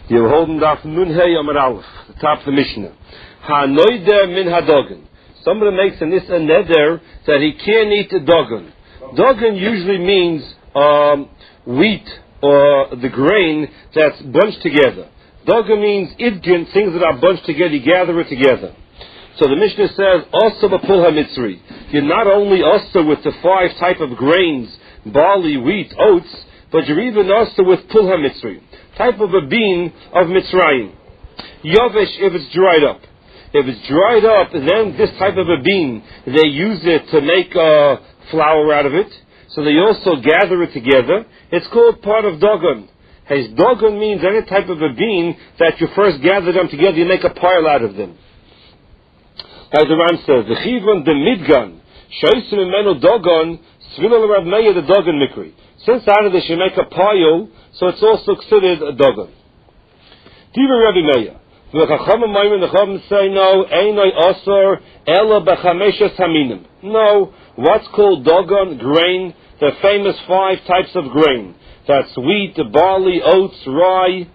You're holding Daf Nun Hey Amar Aleph, the top of the Mishnah. Ha-noider min ha-dogan. Somebody makes a neder that he can't eat a dogan. Dogan usually means wheat or the grain that's bunched together. Dogan means idgin, things that are bunched together, you gather it together. So the Mishnah says, also b'pul ha-mitzri. You're not only also with the 5 type of grains, barley, wheat, oats, but you're even also with pul ha-mitzri, type of a bean of Mitzrayim. Yovesh, if it's dried up. If it's dried up, then this type of a bean, they use it to make flour out of it. So they also gather it together. It's called part of dogon. Hey, dogon means any type of a bean that you first gather them together, you make a pile out of them. As the Ram says, the chivon the midgan, shoysim imenu dogon, svilo Rav Meir the dogon mikri. Since out of this you make a pile, so it's also considered a dogon. Diva Rabbi Meir. The Chachamim say no, einoi osor ela b'chameshes haminim. No, what's called dogon, grain, the famous 5 types of grain. That's wheat, barley, oats, rye,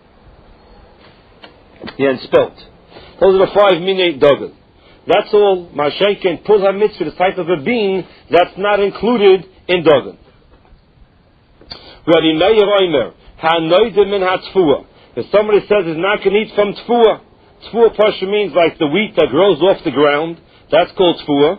and spelt. Those are the 5 minei dogon. That's all. Mashenk and pul ha-mitzvah, the type of a bean, that's not included in dogon. Rabbi Meir Omer, ha-noide min ha-tfuah. If somebody says he's not going to eat from tfuah, tfuah pasha means like the wheat that grows off the ground, that's called tfuah.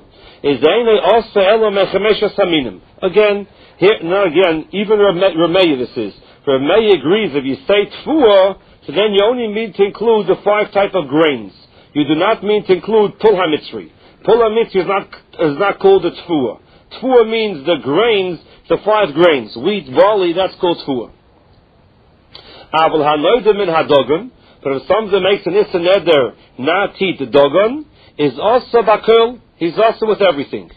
Again, even Rameya this is. Rameya agrees if you say tfuah, so then you only need to include the 5 type of grains. You do not mean to include pul ha-mitzri. Pul ha-mitzri is not called a tfuah. Tfuah means the grains, the 5 grains. Wheat, barley, that's called tfuah. Aval ha-noider min ha-dogon, but if somebody makes an issa neder not eat the dogon, is also bakul, he's also with everything.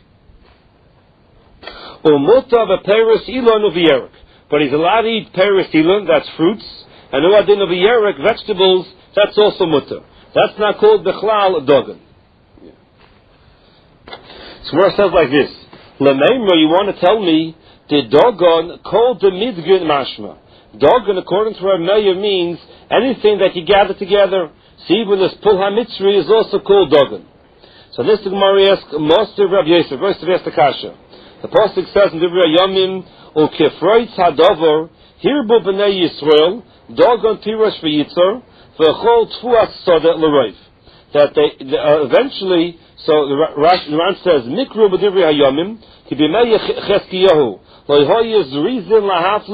Umuta v'peres ilon uv'yerek, but he's allowed to eat peres ilon, that's fruits, and uadin uv'yerek, vegetables, that's also muta. That's not called bechlal dogon. So where it says like this, L'meimra, you want to tell me, the dogon called the midgin mashma. Dogon, according to Rav Meir, means anything that you gather together. See, when this pul ha-mitzri is also called dogon. So this Gemara asks, Master Rav Yosef, Rosh the Kasha. The pasuk says in Divrei Yomim, Ukefroitz hadavar, hirbu b'nei Yisrael, dogon tirosh v'yitzor, v'chol tfuas sodet l'roiv. That they eventually, so the Ran says, Mikru b'divrei hayomim, ki b'mei Cheskiyahu, they were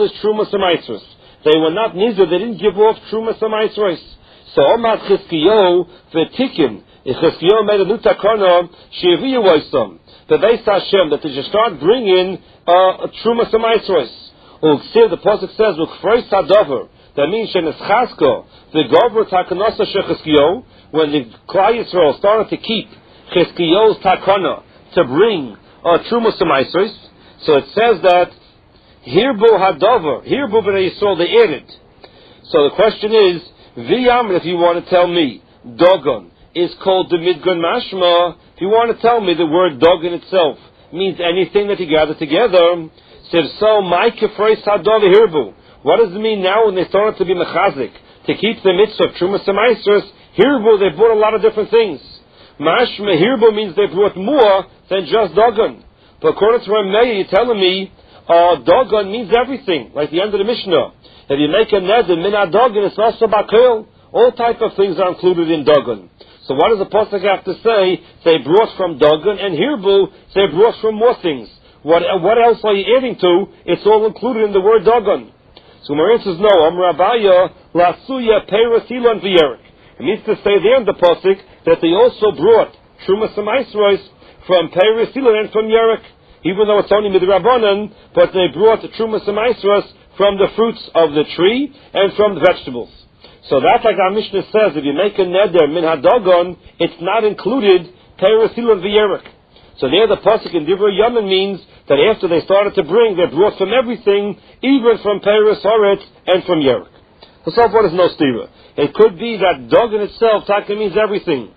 not neither, they didn't give off Trumas HaMaisros. So Omad Chizkiyahu v'tikim, if Chizkiyahu made a new takana, she'eviyu oisam, the Beis Hashem, that they should start bringing Trumas HaMaisros. The pasuk says, Ukfreis hadavar, that means she'neschasko, the gover takanasa she'Chizkiyahu, when the Klal Yisrael started to keep Chizkiyahu's takana to bring Trumas HaMaisros. So it says that Hirbu Hadavar, Hirbu B'nai Yisrael, they ate it. So the question is, V'yam, if you want to tell me, Dogon is called the Midgun Mashma, if you want to tell me the word Dogon itself means anything that you gather together, so so, my Kefreis Hadavar Hirbu. What does it mean now when they started to be Mechazik, to keep the mitzvah of Trumas HaMaisros? Hirbu, they brought a lot of different things. Mashma, Hirbu means they brought more than just Dogon. But according to Rav Meir, you're telling me, dogon means everything, like the end of the Mishnah. If you make a neder, min ha-dogon, it's also bakil. All type of things are included in dogon. So what does the pasuk have to say? They brought from dogon, and hirbu, they brought from more things. What else are you adding to? It's all included in the word dogon. So Maria says, no, Rabaya, lasuya peirasilon v'yerek. It means to say there in the pasuk that they also brought Trumas HaMaisros from Peres Silon and from Yerek, even though it's only midrabanan, but they brought the Trumas HaMaisros from the fruits of the tree and from the vegetables. So that's like our Mishnah says, if you make a neder min ha-dogon, it's not included Peres Silon v'Yerek. So there the pasuk in Divrei Yomim means that after they started to bring, they brought from everything, even from Peres Horetz and from Yerek. So far there's no stira. It could be that dogon itself, taka means everything.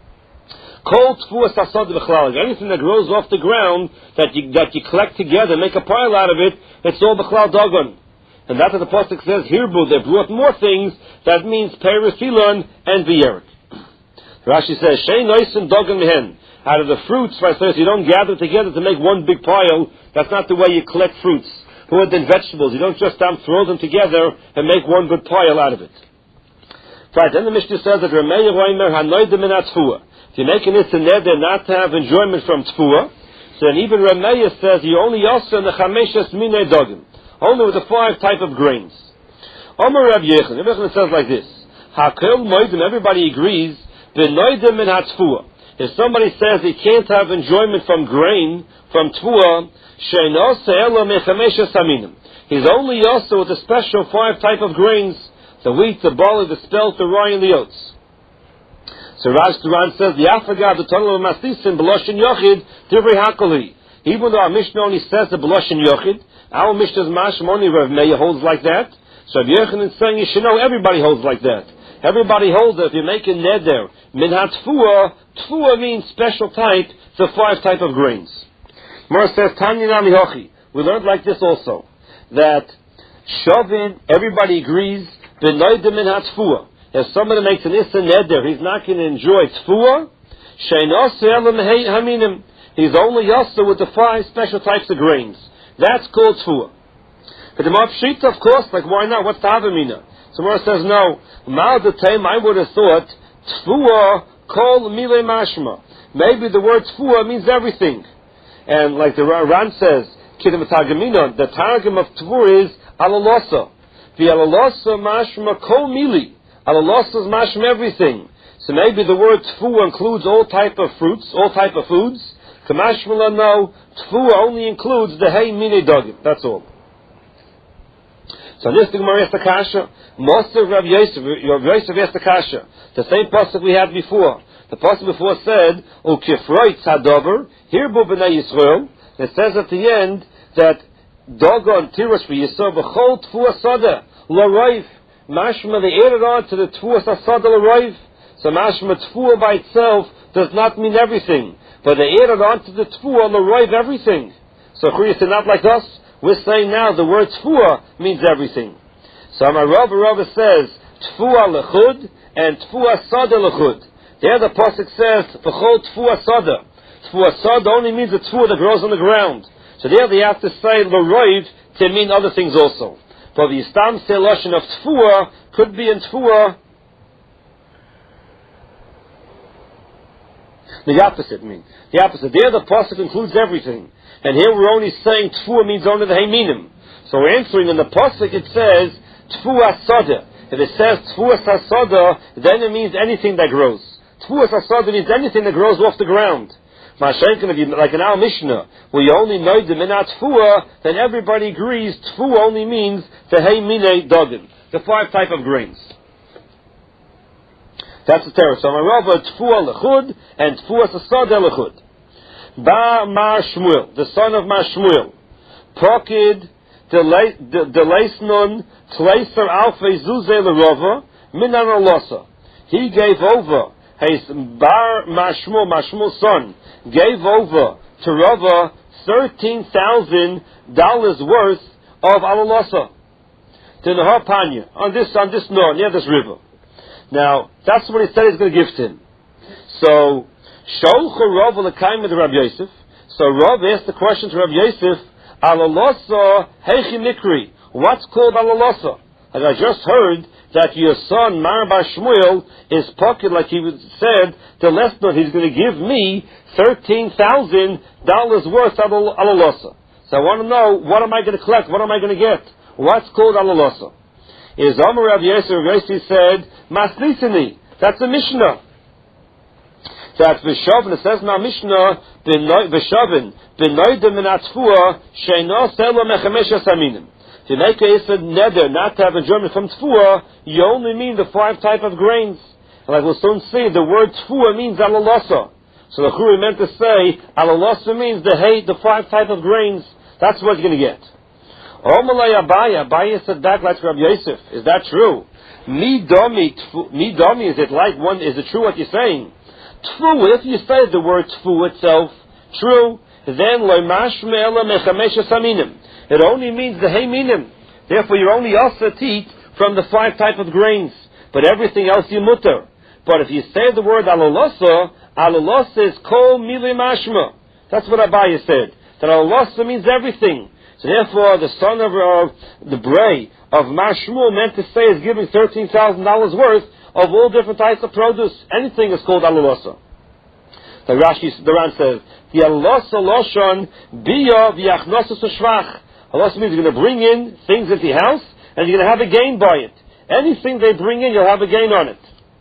Anything that grows off the ground that you collect together, make a pile out of it, it's all b'chlal dogon. And that's what the pasuk says, Hirbu, they brought more things. That means Perisilon and V'yerik. Rashi says, Shein Noisim Dogan Mehen. Out of the fruits, right, so you don't gather together to make one big pile. That's not the way you collect fruits. More than vegetables. You don't just throw them together and make one good pile out of it. Right, then the Mishnah says that Ramei Roimer Hanoidim in Tfuah. If you're making this in there, they're not to have enjoyment from Tfuah. So then even Ramei says you only also in the Chameshes Minei Dogim. Only with the 5 type of grains. Omer Rav Yechon. Rav Yechon says like this. Hakol Moidim, everybody agrees, Benoidim in Tfuah. If somebody says he can't have enjoyment from grain, from Tfuah, he's only also with a special 5 type of grains, the wheat, the barley, the spelt, the rye, and the oats. So Rav Duran says, the Afagah, the Tunnel of Masisim, Beloshin Yochid, Divrei Hakoli. Even though our Mishnah only says the Beloshin Yochid, our Mishnah's Mashma only Rav Meir holds like that. So Rav Yochanan is saying, you should know everybody holds like that. Everybody holds that if you're making neder, minhat tfuah means special type, the 5 type of grains. Gemara says, Tanya Nami Hochi. We learned like this also, that Shavin, everybody agrees, benoida minhat tfuah. If somebody makes an issa neder, he's not going to enjoy tfuah. Sheinos elam haminim. He's only yasa with the 5 special types of grains. That's called tfuah. But the mafshita, of course, like why not? What's the havamina? So Gemara says, no. Ma'al the time, I would have thought, tfuah kol mile mashma. Maybe the word tfuah means everything. And like the Ran says, Kidam Tagamina, the targum of tfuah is alalosa. The alalosa mashma kol mili. Alalosa is mashma everything. So maybe the word tfuah includes all type of fruits, all type of foods. Kamashmala, no. Tfuah only includes the hey mine dogim. That's all. So this the Gemara Yastakasha, most of Rav Yosef Yastakasha, the same pasuk we had before. The pasuk before said, "Ukifroit Sadover." Here, B'nai Yisrael. It says at the end that Dogon Tirosh v'Yisrael b'chol Tfuah Sada l'Roiv. Mashma they added on to the Tfuah Sada l'Roiv. So Mashma Tfuah by itself does not mean everything, but they added on to the Tfuah l'Roiv everything. So Churiyas is not like us. We're saying now the word tfuah means everything. So my Rava says tfuah lechud and tfuah sada lechud. There the pasuk says v'chol tfuah sada. Tfuah sada only means the tfuah that grows on the ground. So there they have to say l'roiv to mean other things also. But the Yistam Seloshin of tfuah could be in tfuah the opposite means. The opposite. There the pasuk includes everything. And here we're only saying tfuah means only the hayminim. So we're answering in the pasuk it says tfuah sada. If it says tfuah sada, then it means anything that grows. Tfuah sada means anything that grows off the ground. Mashenkin, if you like in our Mishnah, where you only know the minat tfuah, then everybody agrees tfuah only means the haymine dogim, the 5 type of grains. That's the terror. So my Rava tfuah lechud and tfuah sada lechud. Ba Mar Shmuel, the son of Mar Shmuel, Pokid Deleisnon Tleiser Alfei Zuze Lerova Minan Alosa. He gave over his Mar Shmuel's son, gave over to Rava $13,000 worth of Alalosa. To Nahar Panya, on this Nor, near this river. Now, that's what he said he's going to give to him. So, Sholchu Rav l'kaim with Rav Yosef. So Rav asked the question to Rav Yosef, Alalosa heichi mikri. What's called alalosa? As I just heard that your son Mar Bar Shmuel is pocket, like he said, the lesson he's going to give me $13,000 worth of alalosa. So I want to know, what am I going to collect? What am I going to get? What's called alalosa? Is Amar Rav Yosef? Rav Yosef said, Masnisini. That's a Mishnah. That V'shavin, it says in our Mishnah, V'shavin, B'noidim min atfuah, she'no selo mechamesh asaminim. If you make a Yisad neder, not to have enjoyment from tfuah, you only mean the 5 type of grains. And like we'll soon see, the word tfuah means alalosa. So the Churi meant to say, alalosa means the 5 type of grains. That's what you're going to get. Omalay Abaya said back like Rabbi Yosef. Is that true? Mi domi, is it like one, is it true what you're saying? Tfu, if you say the word tfu itself, true, then it only means the hayminim. Therefore, you're only also to eat from the 5 type of grains, but everything else you mutter. But if you say the word alolosa is kol mili mashma. That's what Abaye said. That alolosa means everything. So therefore, the son of the Bray of Mashmul meant to say is giving $13,000 worth of all different types of produce. Anything is called alolosa. The Ran says, the alolosa loshon biya v'yachnosus u'shvach. Alolosa means you're going to bring in things into your house, and you're going to have a gain by it. Anything they bring in, you'll have a gain on it.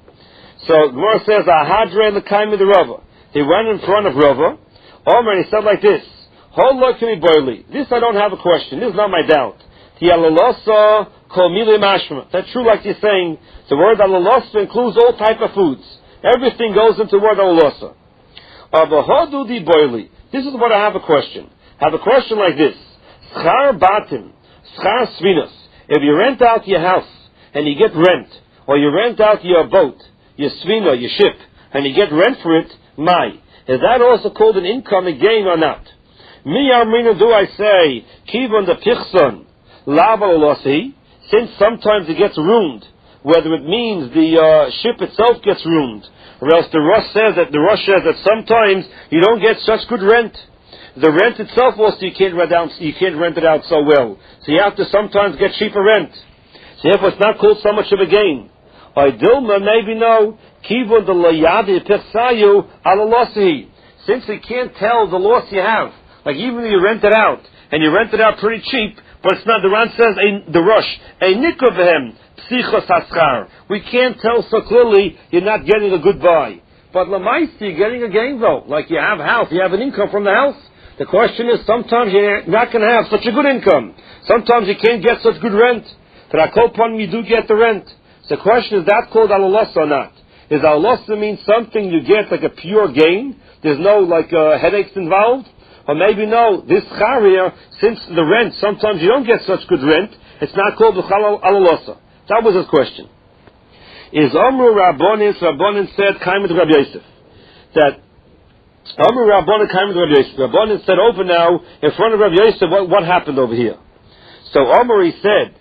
So Gemara says, Ahadre l'kaimi the Rava. He went in front of Rava, Omer, and he said like this, Hold lo kimi boili. This I don't have a question. This is not my doubt. Ti alolosa kol mili mashma. That's true, like you're saying. The word alolosa includes all type of foods. Everything goes into the word alolosa. Avahodu di boili. This is what I have a question. I have a question like this. Schar batim, schar svinas. If you rent out your house, and you get rent, or you rent out your boat, your svina, your ship, and you get rent for it, is that also called an income, a gain or not? Mi armina do I say, kivon the pichson, lavalolosi, since sometimes it gets ruined, whether it means the ship itself gets ruined, or else the Rosh says that sometimes you don't get such good rent. The rent itself also you can't rent it out so well. So you have to sometimes get cheaper rent. So therefore it's not called so much of a gain. Dilma, maybe no. Kivon the layadi pirsayu alalosihi. Since you can't tell the loss you have, like even if you rent it out, and you rent it out pretty cheap, but it's not, the Ran says, the Rosh, a nikovehem, psichos haschar. We can't tell so clearly you're not getting a good buy. But lamaisi, you're getting a gain though. Like you have a house, you have an income from the house. The question is, sometimes you're not going to have such a good income. Sometimes you can't get such good rent. But akopon, you do get the rent. So the question is, that called alolosa or not? Is alolosa mean something you get like a pure gain? There's no headaches involved? Or maybe no, this charia, since the rent, sometimes you don't get such good rent, it's not called alolosa. That was his question. Is Omru Rabbonin said, Kaimet Rabbi Yosef, that Omru Rabbonin Kaimet Rabbi Yosef, Rabbonin said over now, in front of Rabbi Yosef, what happened over here? So Omru, he said,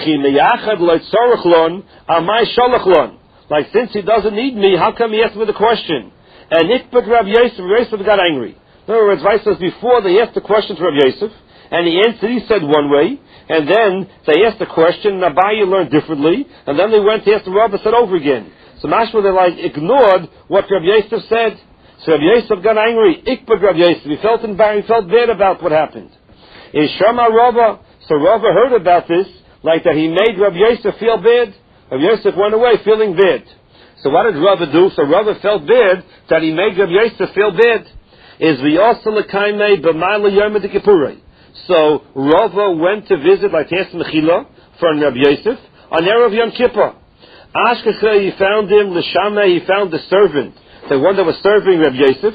like, since he doesn't need me, how come he asked me the question? And Ikbet Rabbi Yosef got angry. In other words, Vice says before they asked the question to Rabbi Yosef, and he answered, he said one way, and then they asked the question, and Abaye learned differently, and then they went to ask the Rabbi, said over again. So mashma, they ignored what Rabbi Yosef said. So Rabbi Yosef got angry. Ikbet Rabbi Yosef, he felt embarrassed, he felt bad about what happened. Is Shama Rava, so Rava heard about this, like that he made Rabbi Yosef feel bad. Rabbi Yosef went away feeling bad. So what did Rava do? So Rava felt bad that he made Rabbi Yosef feel bad. Is v'yasa l'kaimei b'mayla yom Kippurei. So Rava went to visit, like Tes Mechila, from Rabbi Yosef, on Erev Yom Kippur. Ashkecha, he found him, l'shamei, he found the servant, the one that was serving Rabbi Yosef,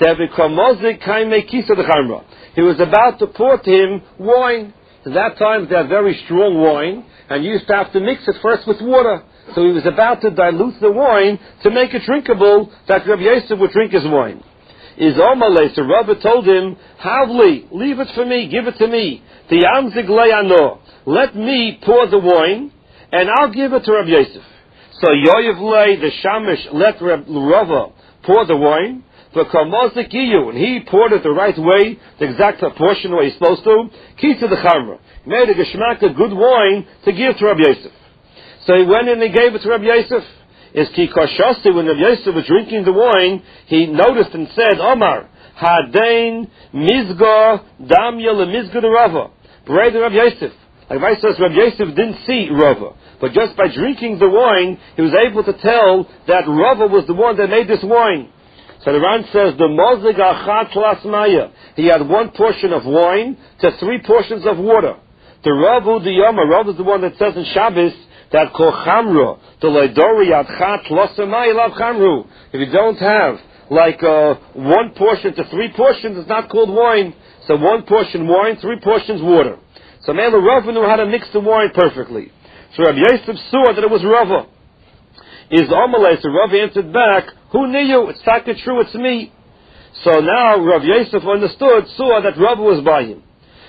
he was about to pour to him wine. At that time they had very strong wine, and you used to have to mix it first with water. So he was about to dilute the wine to make it drinkable, that Rabbi Yosef would drink his wine. Is Omale, so Rabbi told him, Havli, leave it for me, give it to me. The Amzig Le'ano, let me pour the wine, and I'll give it to Rabbi Yosef. So Yoyev Le, the Shamish, let Rava pour the wine, and he poured it the right way, the exact proportion where he's supposed to. Key to the Chamra. He made a geshmak, a good wine, to give to Rabbi Yosef. So he went in and gave it to Rabbi Yosef. Is ki koshosti, when Rabbi Yosef was drinking the wine, he noticed and said, Omar, Hadain, Mizga, Damya, Lemizga the Rava. Pray to Rabbi Yosef. Like Vice says, Rabbi Yosef didn't see Rava. But just by drinking the wine, he was able to tell that Rava was the one that made this wine. So the Ran says, the Mozig Achat Lasmaya. He had 1 portion of wine to 3 portions of water. The Ravu the Yoma, Rav is the one that says in Shabbos, that Kol Chamra, the Leidori Achat Lasamaya Lav Chamru. If you don't have, 1 portion to 3 portions, it's not called wine. So 1 portion wine, 3 portions water. So Mela Rava knew how to mix the wine perfectly. So Rabbi Yosef saw that it was Rava. Is Amalei, so Rav answered back, who knew you? It's not true, it's me. So now Rav Yosef saw that Rava was by him.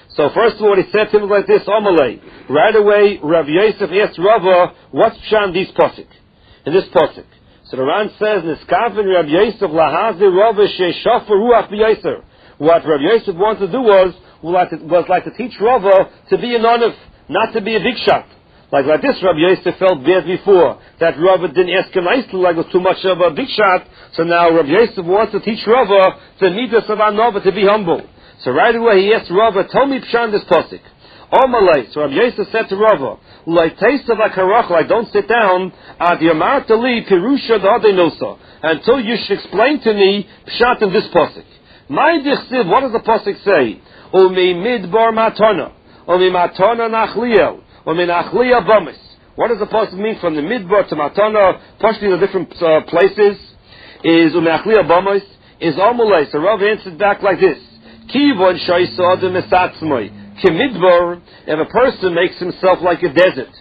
So first of all, he said to him like this, Omalei. Right away, Rav Yosef asked Rava, what's Pshan these pasuk? In this pasuk. So the Ran says, Niskaven Rav Yosef lahazi Rava she'shafa ruach b'yoser. What Rav Yosef wanted to do was like to teach Rava to be an onif, not to be a big shot. Like this, Rav Yosef felt bad before, that Rava didn't ask him nicely, like it was too much of a big shot. So now Rav Yosef wants to teach Rava the midas of Anova, to be humble. So right away he asked Rava, tell me Pshan this pasuk. Omalei. So Rav Yosef said to Rava, I don't sit down until you should explain to me Pshat in this pasuk. What does the pasuk say? Umi midbar matana, umi matana nachliel, umi nachliel bamis. What does the pasuk mean from the midbar to matana? Partially the different places is umi nachliel bamis is Omalei. So Rav answered back like this. Kivon shaisa adam esatzmoi. Kimidbar, if a person makes himself like a desert,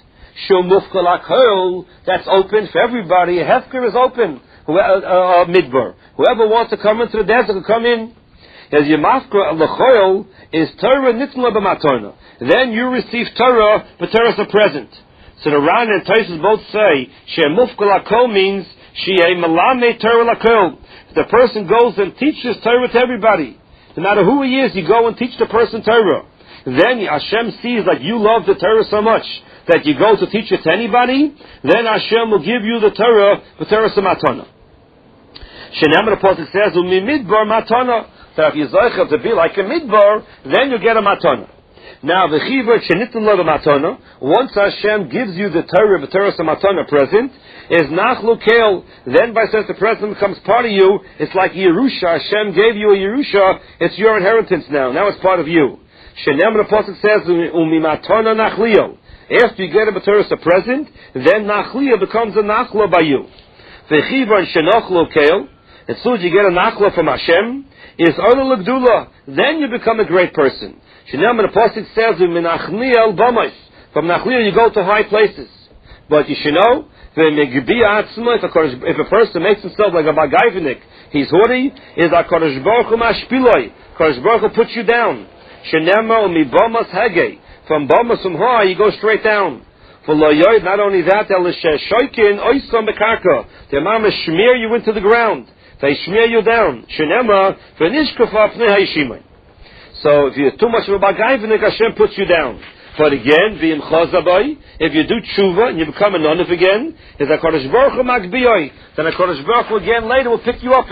that's open for everybody. Hefker is open. Midbar. Whoever wants to come into the desert can come in. As Yemafka al is Torah nitla b'matona. Then you receive Torah, but Torah is a present. So the Ran and Taisus both say Shemufka lakol means Shei malame Torah lakol. The person goes and teaches Torah to everybody. No matter who he is, you go and teach the person Torah. Then Hashem sees that you love the Torah so much that you go to teach it to anybody, then Hashem will give you the Torah, matana. Shenem the Pasuk says, midbar matana. That if you zeicha to be like a midbar, then you get a matana. Now the chiver shenitin lo matana. Once Hashem gives you the Torah, matana present, is nachlu kel. Then by since the present becomes part of you, it's like Yerusha. Hashem gave you a Yerusha. It's your inheritance now. Now it's part of you. Shenem the Pasuk says, umimatana nachlio. After you get a B'Torah present, then nachlio becomes a nachla by you. V'chivan shenochlo keil. As soon as you get a nachla from Hashem, is arla l'gdula. Then you become a great person. Shenem the Pasuk says, uminachliel b'mais. From nachlio you go to high places. But you should know, if a person makes himself like a bagayvenik, he's haughty, is a Kodesh Baruch Hu mashpiloi. Kodesh Baruch Hu puts you down. Shenema umibamas hege. From bamas from high, you go straight down. For loyoid, not only that, shoykin oisam bekarka. The mama smear you into the ground. They smear you down. Shenema v'nishkafa pnei hayshimai. So if you're too much of a bagayvenik, Hashem puts you down. But again, v'im chazabai, if you do tshuva and you become a nonif again, is a Kodesh Baruch Hu magbiyoi. Then a Kodesh Baruch Hu again later will pick you up